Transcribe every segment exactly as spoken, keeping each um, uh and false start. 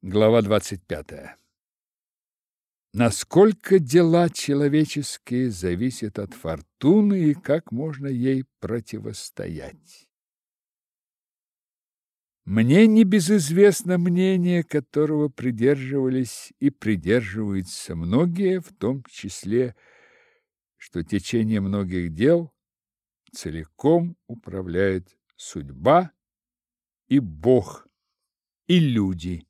Глава двадцать пятая. Насколько дела человеческие зависят от фортуны и как можно ей противостоять? Мне небезызвестно мнение, которого придерживались и придерживаются многие, в том числе, что течение многих дел целиком управляет судьба и Бог, и люди.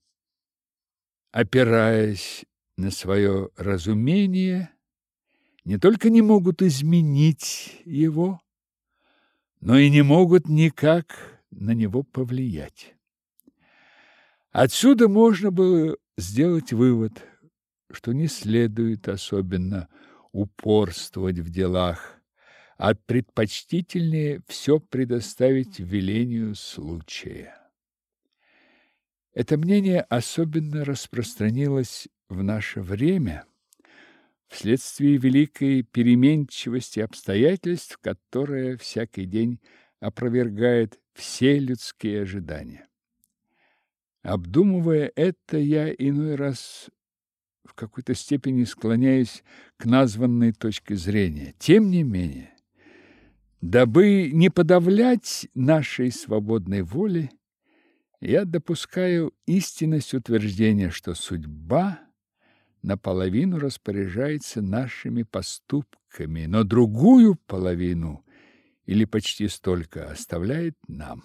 Опираясь на свое разумение, не только не могут изменить его, но и не могут никак на него повлиять. Отсюда можно было сделать вывод, что не следует особенно упорствовать в делах, а предпочтительнее все предоставить велению случая. Это мнение особенно распространилось в наше время вследствие великой переменчивости обстоятельств, которая всякий день опровергает все людские ожидания. Обдумывая это, я иной раз в какой-то степени склоняюсь к названной точке зрения. Тем не менее, дабы не подавлять нашей свободной воли, я допускаю истинность утверждения, что судьба наполовину распоряжается нашими поступками, но другую половину, или почти столько, оставляет нам.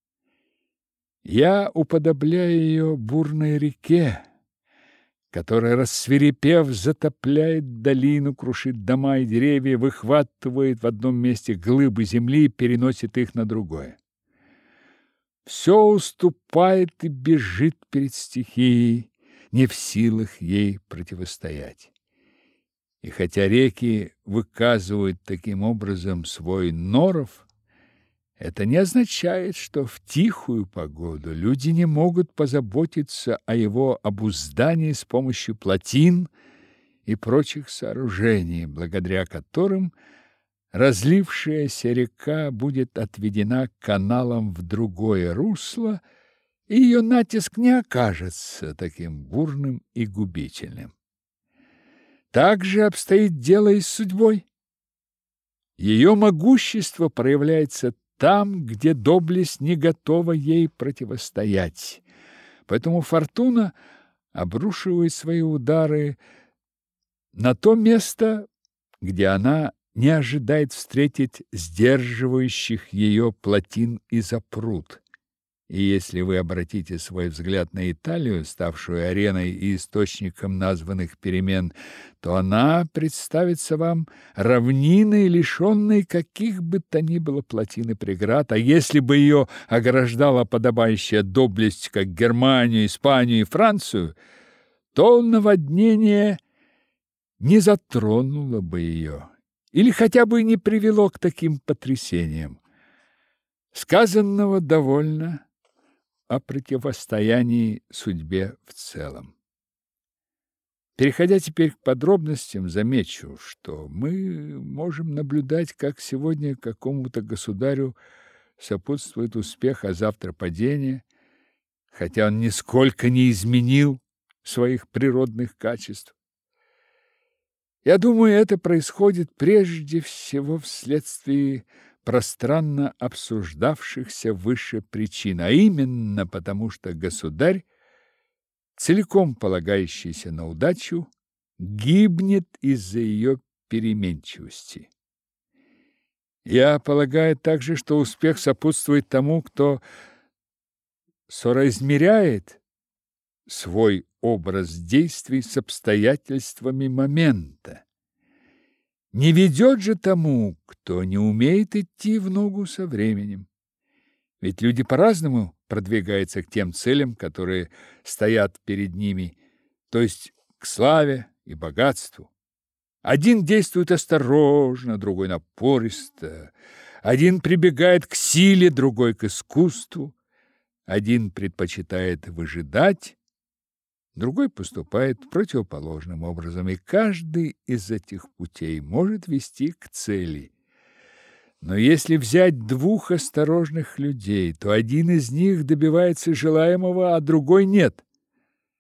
Я уподобляю ее бурной реке, которая, рассвирепев, затопляет долину, крушит дома и деревья, выхватывает в одном месте глыбы земли и переносит их на другое. Все уступает и бежит перед стихией, не в силах ей противостоять. И хотя реки выказывают таким образом свой норов, это не означает, что в тихую погоду люди не могут позаботиться о его обуздании с помощью плотин и прочих сооружений, благодаря которым разлившаяся река будет отведена каналом в другое русло, и ее натиск не окажется таким бурным и губительным. Так же обстоит дело и с судьбой. Ее могущество проявляется там, где доблесть не готова ей противостоять. Поэтому фортуна обрушивает свои удары на то место, где она не ожидает встретить сдерживающих ее плотин и запрут. И если вы обратите свой взгляд на Италию, ставшую ареной и источником названных перемен, то она представится вам равниной, лишенной каких бы то ни было плотин и преград, а если бы ее ограждала подобающая доблесть, как Германию, Испанию и Францию, то наводнение не затронуло бы ее или хотя бы не привело к таким потрясениям. Сказанного довольно о противостоянии судьбе в целом. Переходя теперь к подробностям, замечу, что мы можем наблюдать, как сегодня какому-то государю сопутствует успех, а завтра падение, хотя он нисколько не изменил своих природных качеств. Я думаю, это происходит прежде всего вследствие пространно обсуждавшихся выше причин, а именно потому, что государь, целиком полагающийся на удачу, гибнет из-за ее переменчивости. Я полагаю также, что успех сопутствует тому, кто соразмеряет свой образ действий с обстоятельствами момента. Не ведет же тому, кто не умеет идти в ногу со временем. Ведь люди по-разному продвигаются к тем целям, которые стоят перед ними, то есть к славе и богатству. Один действует осторожно, другой напористо, один прибегает к силе, другой к искусству, один предпочитает выжидать, другой поступает противоположным образом, и каждый из этих путей может вести к цели. Но если взять двух осторожных людей, то один из них добивается желаемого, а другой нет.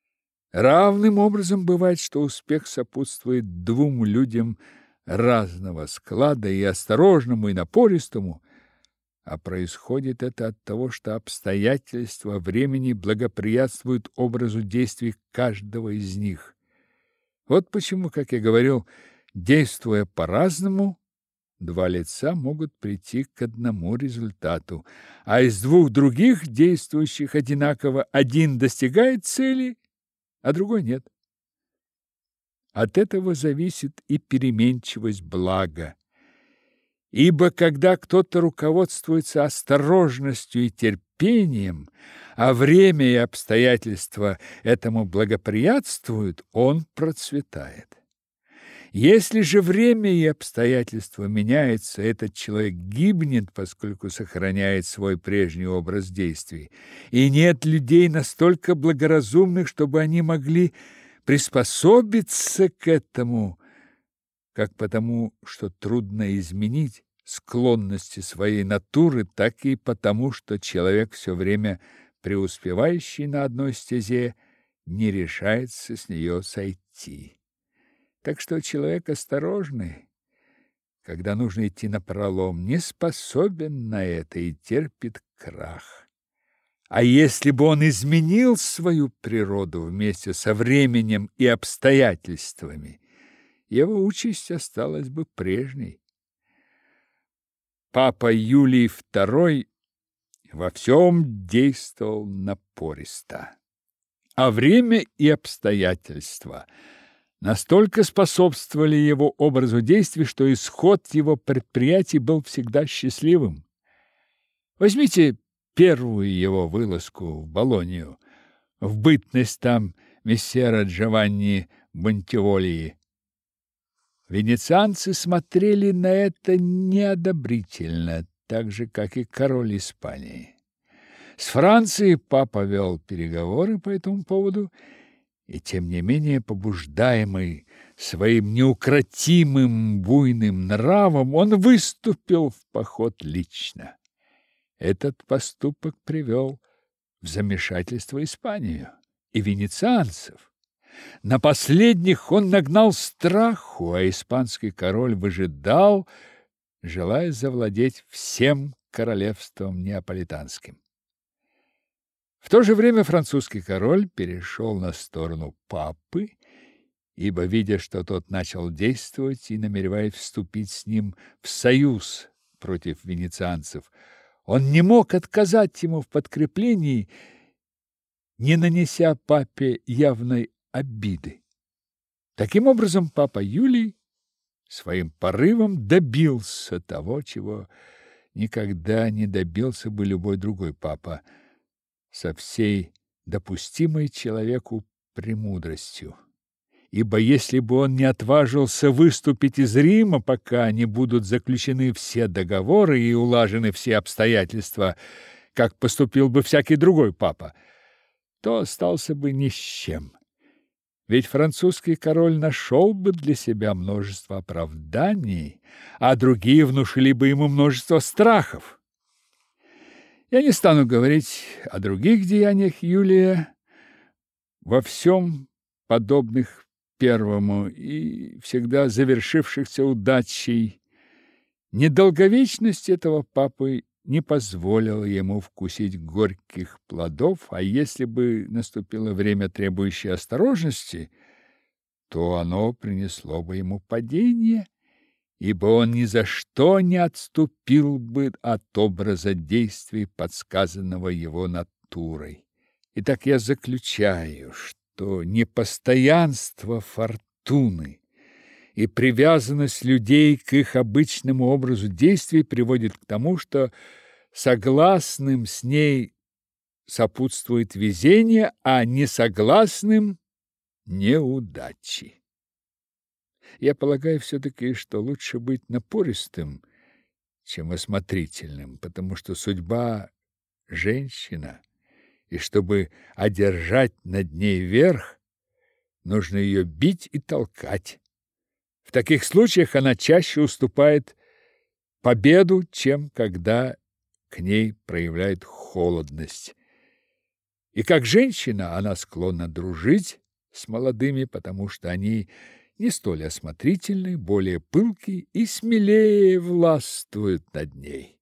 Равным образом бывает, что успех сопутствует двум людям разного склада, и осторожному, и напористому, а происходит это от того, что обстоятельства времени благоприятствуют образу действий каждого из них. Вот почему, как я говорил, действуя по-разному, два лица могут прийти к одному результату, а из двух других, действующих одинаково, один достигает цели, а другой нет. От этого зависит и переменчивость блага. Ибо когда кто-то руководствуется осторожностью и терпением, а время и обстоятельства этому благоприятствуют, он процветает. Если же время и обстоятельства меняются, этот человек гибнет, поскольку сохраняет свой прежний образ действий. И нет людей настолько благоразумных, чтобы они могли приспособиться к этому, как потому, что трудно изменить склонности своей натуры, так и потому, что человек, все время преуспевающий на одной стезе, не решается с нее сойти. Так что человек осторожный, когда нужно идти напролом, не способен на это и терпит крах. А если бы он изменил свою природу вместе со временем и обстоятельствами, его участь осталась бы прежней. Папа Юлий второй во всем действовал напористо, а время и обстоятельства настолько способствовали его образу действий, что исход его предприятий был всегда счастливым. Возьмите первую его вылазку в Болонью, в бытность там мессера Джованни Бонтиволии. Венецианцы смотрели на это неодобрительно, так же, как и король Испании. С Францией папа вел переговоры по этому поводу, и тем не менее, побуждаемый своим неукротимым буйным нравом, он выступил в поход лично. Этот поступок привел в замешательство Испанию и венецианцев. На последних он нагнал страху, а испанский король выжидал, желая завладеть всем королевством неаполитанским. В то же время французский король перешел на сторону папы, ибо, видя, что тот начал действовать и намереваясь вступить с ним в союз против венецианцев, он не мог отказать ему в подкреплении, не нанеся папе явной обиды. Таким образом, папа Юлий своим порывом добился того, чего никогда не добился бы любой другой папа, со всей допустимой человеку премудростью. Ибо если бы он не отважился выступить из Рима, пока не будут заключены все договоры и улажены все обстоятельства, как поступил бы всякий другой папа, то остался бы ни с чем. Ведь французский король нашел бы для себя множество оправданий, а другие внушили бы ему множество страхов. Я не стану говорить о других деяниях Юлия, во всем подобных первому и всегда завершившихся удачей. Недолговечность этого папы не позволила ему вкусить горьких плодов, а если бы наступило время, требующее осторожности, то оно принесло бы ему падение, ибо он ни за что не отступил бы от образа действий, подсказанного его натурой. Итак, я заключаю, что непостоянство фортуны и привязанность людей к их обычному образу действий приводит к тому, что согласным с ней сопутствует везение, а несогласным – неудачи. Я полагаю все-таки, что лучше быть напористым, чем осмотрительным, потому что судьба – женщина, и чтобы одержать над ней верх, нужно ее бить и толкать. В таких случаях она чаще уступает победу, чем когда к ней проявляет холодность. И как женщина она склонна дружить с молодыми, потому что они не столь осмотрительны, более пылки и смелее властвуют над ней.